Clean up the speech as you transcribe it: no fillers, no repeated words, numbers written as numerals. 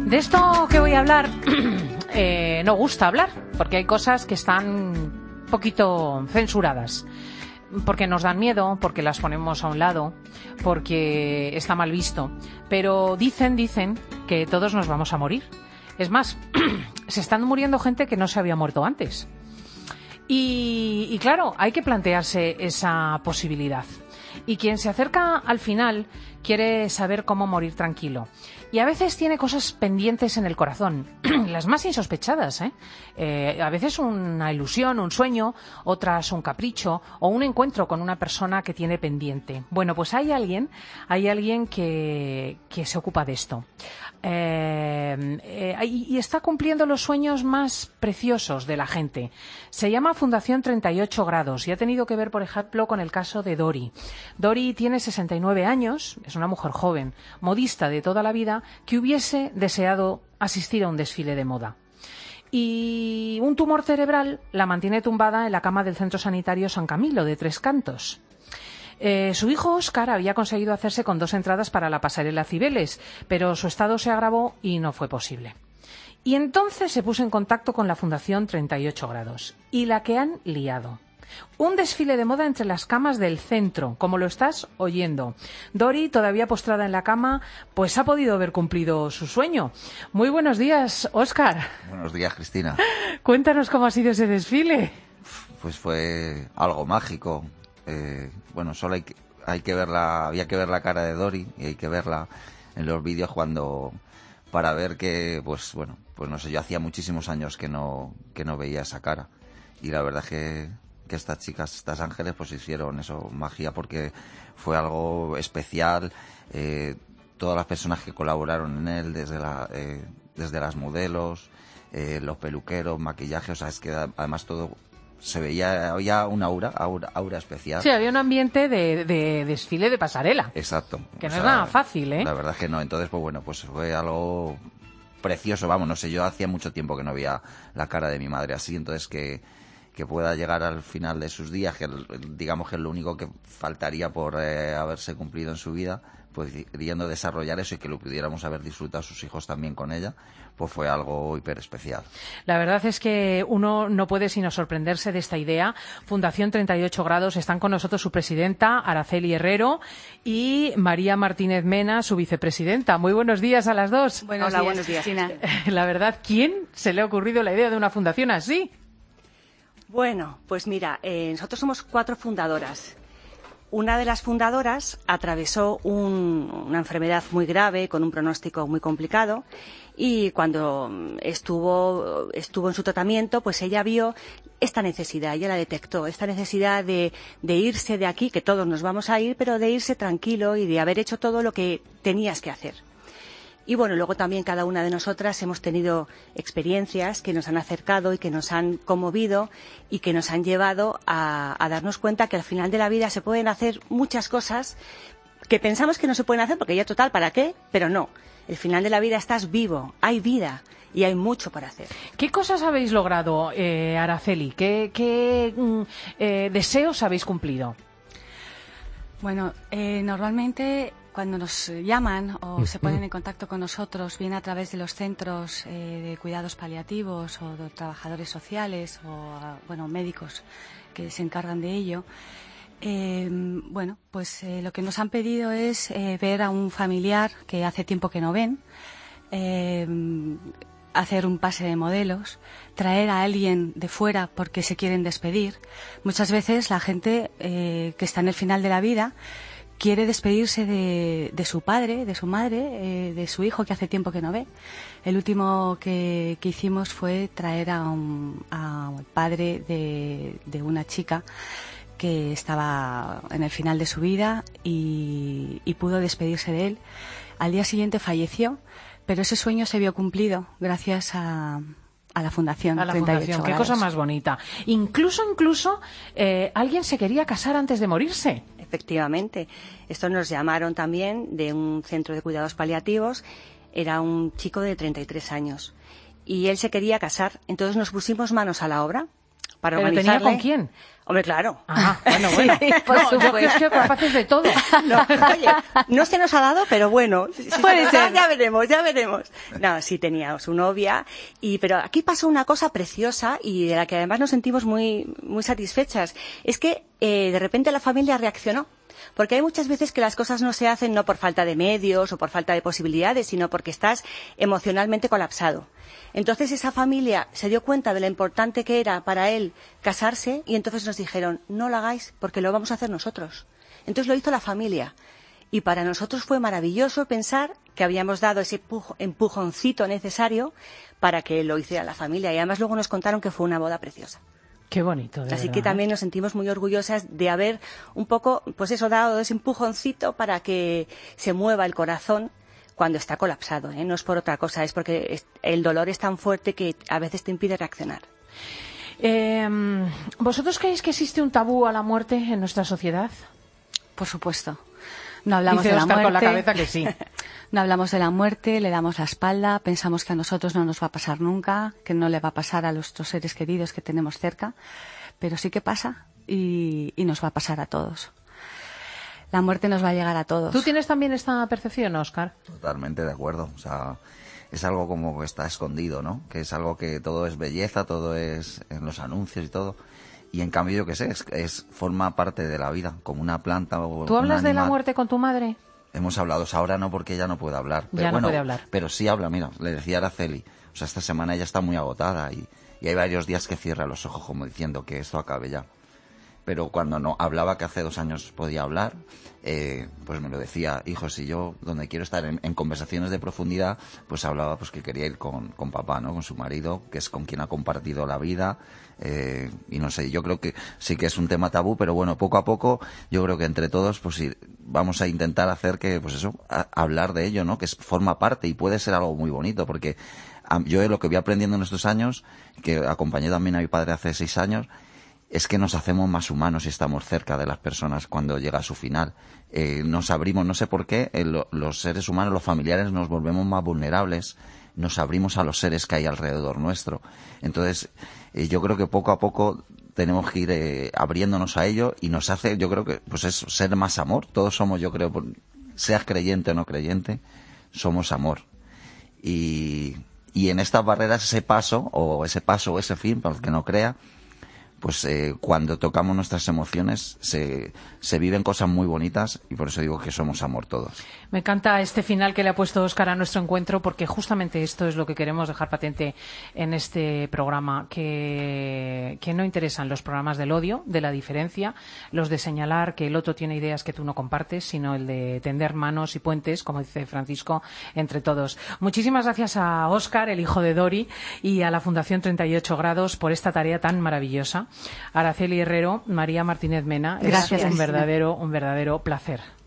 De esto que voy a hablar no gusta hablar, porque hay cosas que están un poquito censuradas, porque nos dan miedo, porque las ponemos a un lado, porque está mal visto. Pero dicen que todos nos vamos a morir. Es más, se están muriendo gente que no se había muerto antes. Y claro, hay que plantearse esa posibilidad. Y quien se acerca al final quiere saber cómo morir tranquilo. Y a veces tiene cosas pendientes en el corazón, las más insospechadas, a veces una ilusión, un sueño, otras un capricho o un encuentro con una persona que tiene pendiente. Bueno, pues hay alguien que se ocupa de esto. Y está cumpliendo los sueños más preciosos de la gente. Se llama Fundación 38 Grados y ha tenido que ver, por ejemplo, con el caso de Dori. Dori tiene 69 años, es una mujer joven, modista de toda la vida, que hubiese deseado asistir a un desfile de moda. Y un tumor cerebral la mantiene tumbada en la cama del Centro Sanitario San Camilo de Tres Cantos. Su hijo Óscar había conseguido hacerse con 2 entradas para la pasarela Cibeles, pero su estado se agravó y no fue posible. Y entonces se puso en contacto con la Fundación 38 Grados. Y la que han liado. Un desfile de moda entre las camas del centro, como lo estás oyendo. Dori, todavía postrada en la cama, pues ha podido haber cumplido su sueño. Muy buenos días, Óscar. Buenos días, Cristina. Cuéntanos cómo ha sido ese desfile. Pues fue algo mágico. Bueno, solo había que ver la cara de Dori y hay que verla en los vídeos para ver que, pues no sé, yo hacía muchísimos años que no veía esa cara. Y la verdad es que estas chicas, estas ángeles, pues hicieron eso, magia, porque fue algo especial. Todas las personas que colaboraron en él, desde las modelos, los peluqueros, maquillaje, o sea, es que además todo se veía, había una aura especial. Sí, había un ambiente de desfile de pasarela. Exacto. Que no es nada fácil, ¿eh? La verdad es que no. Entonces, pues fue algo precioso, vamos, no sé, yo hacía mucho tiempo que no veía la cara de mi madre así, entonces que pueda llegar al final de sus días, que digamos que es lo único que faltaría por haberse cumplido en su vida, pudiendo desarrollar eso y que lo pudiéramos haber disfrutado sus hijos también con ella, pues fue algo hiper especial. La verdad es que uno no puede sino sorprenderse de esta idea. Fundación 38 Grados, están con nosotros su presidenta, Araceli Herrero, y María Martínez Mena, su vicepresidenta. Muy buenos días a las dos. Hola, buenos días, Cristina. La verdad, ¿quién se le ha ocurrido la idea de una fundación así? Bueno, pues mira, nosotros somos 4 fundadoras. Una de las fundadoras atravesó una enfermedad muy grave, con un pronóstico muy complicado, y cuando estuvo en su tratamiento, pues ella vio esta necesidad, ella la detectó, esta necesidad de irse de aquí, que todos nos vamos a ir, pero de irse tranquilo y de haber hecho todo lo que tenías que hacer. Y bueno, luego también cada una de nosotras hemos tenido experiencias que nos han acercado y que nos han conmovido y que nos han llevado a darnos cuenta que al final de la vida se pueden hacer muchas cosas que pensamos que no se pueden hacer porque ya total, ¿para qué? Pero no, el final de la vida estás vivo, hay vida y hay mucho para hacer. ¿Qué cosas habéis logrado, Araceli? ¿Qué deseos habéis cumplido? Bueno, normalmente cuando nos llaman o se ponen en contacto con nosotros, bien a través de los centros de cuidados paliativos o de trabajadores sociales o médicos que se encargan de ello, lo que nos han pedido es ver a un familiar que hace tiempo que no ven, hacer un pase de modelos, traer a alguien de fuera porque se quieren despedir. Muchas veces la gente que está en el final de la vida quiere despedirse de su padre, de su madre, de su hijo que hace tiempo que no ve. El último que hicimos fue traer a un padre de una chica que estaba en el final de su vida y pudo despedirse de él. Al día siguiente falleció, pero ese sueño se vio cumplido gracias a la Fundación. A la Fundación, qué cosa más bonita. Incluso, alguien se quería casar antes de morirse. Efectivamente. Esto nos llamaron también de un centro de cuidados paliativos. Era un chico de 33 años. Y él se quería casar. Entonces nos pusimos manos a la obra para ¿Pero organizarle. tenía con quién? Hombre, claro. Ah, bueno. Sí, por No, yo supuesto. que es que capaces de todo. No, oye, no se nos ha dado, pero bueno, si Puede se nos da, ser. ya veremos, ya veremos. No, sí tenía su novia, pero aquí pasó una cosa preciosa y de la que además nos sentimos muy, muy satisfechas. Es que de repente la familia reaccionó. Porque hay muchas veces que las cosas no se hacen no por falta de medios o por falta de posibilidades, sino porque estás emocionalmente colapsado. Entonces esa familia se dio cuenta de lo importante que era para él casarse y entonces nos dijeron, no lo hagáis porque lo vamos a hacer nosotros. Entonces lo hizo la familia. Y para nosotros fue maravilloso pensar que habíamos dado ese empujoncito necesario para que lo hiciera la familia. Y además luego nos contaron que fue una boda preciosa. Qué bonito, de Así verdad, que también nos sentimos muy orgullosas de haber un poco, pues eso, dado ese empujoncito para que se mueva el corazón cuando está colapsado, ¿eh? No es por otra cosa, es porque el dolor es tan fuerte que a veces te impide reaccionar. ¿Vosotros creéis que existe un tabú a la muerte en nuestra sociedad? Por supuesto. No hablamos Dice de la Óscar muerte. con la cabeza que sí. No hablamos de la muerte, le damos la espalda, pensamos que a nosotros no nos va a pasar nunca, que no le va a pasar a nuestros seres queridos que tenemos cerca, pero sí que pasa y nos va a pasar a todos. La muerte nos va a llegar a todos. ¿Tú tienes también esta percepción, Óscar? Totalmente de acuerdo. O sea, es algo como que está escondido, ¿no? Que es algo que todo es belleza, todo es en los anuncios y todo. Y en cambio, yo qué sé, forma parte de la vida, como una planta o ¿Tú hablas un de la animal. muerte con tu madre? Hemos hablado, o sea, ahora no porque ella no puede hablar. Pero Ya no bueno, puede hablar. Pero sí habla, mira, le decía a Araceli, o sea, esta semana ella está muy agotada y hay varios días que cierra los ojos como diciendo que esto acabe ya. Pero cuando no hablaba, que hace 2 años podía hablar, pues me lo decía, hijo, si yo donde quiero estar en conversaciones de profundidad, pues hablaba pues que quería ir con papá, ¿no? Con su marido, que es con quien ha compartido la vida, y no sé, yo creo que sí que es un tema tabú, pero bueno, poco a poco yo creo que entre todos pues vamos a intentar hacer que, pues eso, hablar de ello, ¿no? Que forma parte y puede ser algo muy bonito, porque yo lo que voy aprendiendo en estos años, que acompañé también a mi padre hace 6 años, es que nos hacemos más humanos y estamos cerca de las personas cuando llega a su final. Nos abrimos, no sé por qué, los seres humanos, los familiares, nos volvemos más vulnerables, nos abrimos a los seres que hay alrededor nuestro. Entonces, yo creo que poco a poco tenemos que ir abriéndonos a ello y nos hace, yo creo que, pues eso, ser más amor. Todos somos, yo creo, seas creyente o no creyente, somos amor. Y en estas barreras ese paso o ese fin, para el que no crea, pues cuando tocamos nuestras emociones se viven cosas muy bonitas y por eso digo que somos amor todos. Me encanta este final que le ha puesto Óscar a nuestro encuentro, porque justamente esto es lo que queremos dejar patente en este programa, que no interesan los programas del odio, de la diferencia, los de señalar que el otro tiene ideas que tú no compartes, sino el de tender manos y puentes, como dice Francisco, entre todos. Muchísimas gracias a Óscar, el hijo de Dori, y a la Fundación 38 Grados por esta tarea tan maravillosa. Araceli Herrero, María Martínez Mena, Gracias, es un verdadero placer.